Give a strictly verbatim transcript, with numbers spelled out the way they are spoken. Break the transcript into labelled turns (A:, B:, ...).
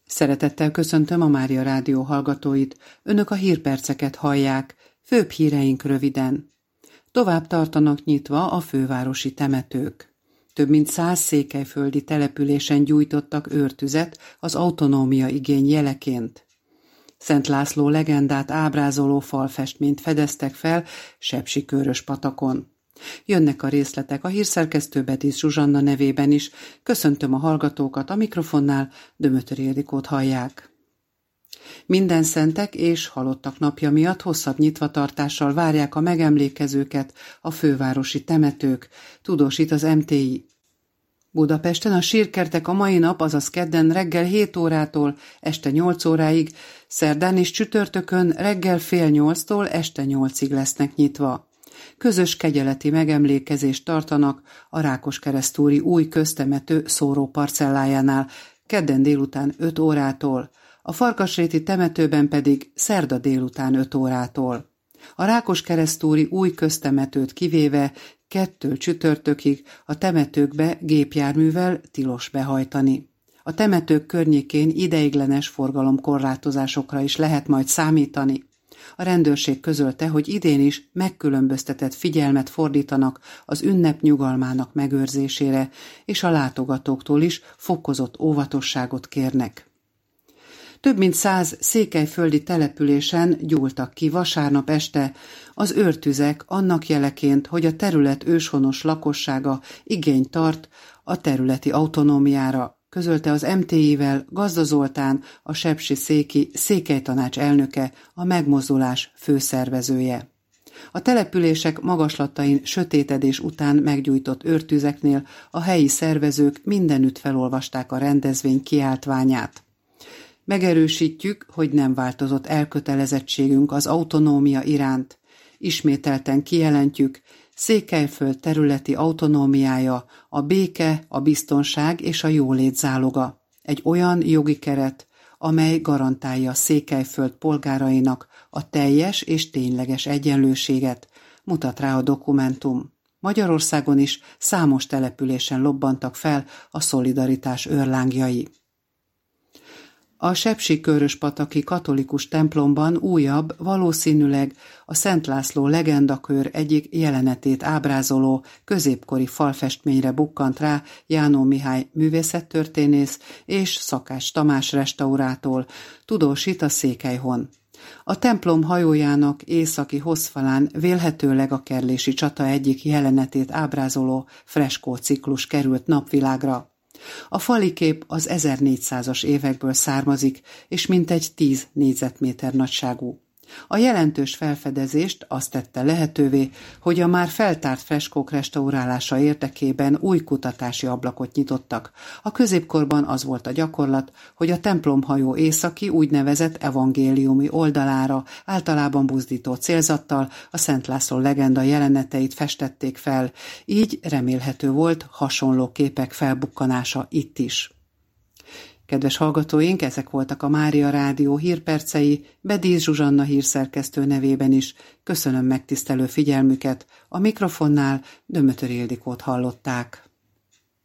A: Szeretettel köszöntöm a Mária Rádió hallgatóit. Önök a hírperceket hallják. Főbb híreink röviden. Tovább tartanak nyitva a fővárosi temetők. Több mint száz székelyföldi településen gyújtottak őrtüzet az autonómia igény jeleként. Szent László legendát ábrázoló falfestményt fedeztek fel Sepsikőröspatakon. Jönnek a részletek a hírszerkesztő Bedísz Zsuzsanna nevében is. Köszöntöm a hallgatókat, a mikrofonnál Dömötöri Ildikót hallják. Minden szentek és halottak napja miatt hosszabb nyitvatartással várják a megemlékezőket a fővárosi temetők, tudósít az em té i. Budapesten a sírkertek a mai nap, azaz kedden reggel hét órától este nyolc óráig, szerdán és csütörtökön reggel fél nyolctól este nyolcig lesznek nyitva. Közös kegyeleti megemlékezést tartanak a Rákoskeresztúri új köztemető szóróparcellájánál kedden délután öt órától, a Farkasréti temetőben pedig szerda délután öt órától. A Rákoskeresztúri új köztemetőt kivéve kettő csütörtökig a temetőkbe gépjárművel tilos behajtani. A temetők környékén ideiglenes forgalomkorlátozásokra is lehet majd számítani. A rendőrség közölte, hogy idén is megkülönböztetett figyelmet fordítanak az ünnep nyugalmának megőrzésére, és a látogatóktól is fokozott óvatosságot kérnek. Több mint száz székelyföldi településen gyúltak ki vasárnap este az őrtüzek annak jeleként, hogy a terület őshonos lakossága igényt tart a területi autonómiára, közölte az em té i-vel Gazda Zoltán, a sepsiszéki székelytanács elnöke, a megmozdulás főszervezője. A települések magaslatain sötétedés után meggyújtott őrtüzeknél a helyi szervezők mindenütt felolvasták a rendezvény kiáltványát. Megerősítjük, hogy nem változott elkötelezettségünk az autonómia iránt. Ismételten kijelentjük, Székelyföld területi autonómiája a béke, a biztonság és a jólét záloga. Egy olyan jogi keret, amely garantálja Székelyföld polgárainak a teljes és tényleges egyenlőséget, mutat rá a dokumentum. Magyarországon is számos településen lobbantak fel a szolidaritás őrlángjai. A Sepsikőröspataki katolikus templomban újabb, valószínűleg a Szent László legendakör egyik jelenetét ábrázoló középkori falfestményre bukkant rá Jánó Mihály művészettörténész és Szakács Tamás restaurátor, tudósít a Székelyhon. A templom hajójának északi hosszfalán vélhetőleg a kerlési csata egyik jelenetét ábrázoló freskóciklus került napvilágra. A fali kép az ezernégyszázas évekből származik, és mintegy tíz négyzetméter nagyságú. A jelentős felfedezést azt tette lehetővé, hogy a már feltárt freskók restaurálása érdekében új kutatási ablakot nyitottak. A középkorban az volt a gyakorlat, hogy a templomhajó északi úgynevezett evangéliumi oldalára általában buzdító célzattal a Szent László legenda jeleneteit festették fel, így remélhető volt hasonló képek felbukkanása itt is. Kedves hallgatóink, ezek voltak a Mária Rádió hírpercei, Bedísz Zsuzsanna hírszerkesztő nevében is. Köszönöm megtisztelő figyelmüket, a mikrofonnál Dömötöri Ildikót hallották.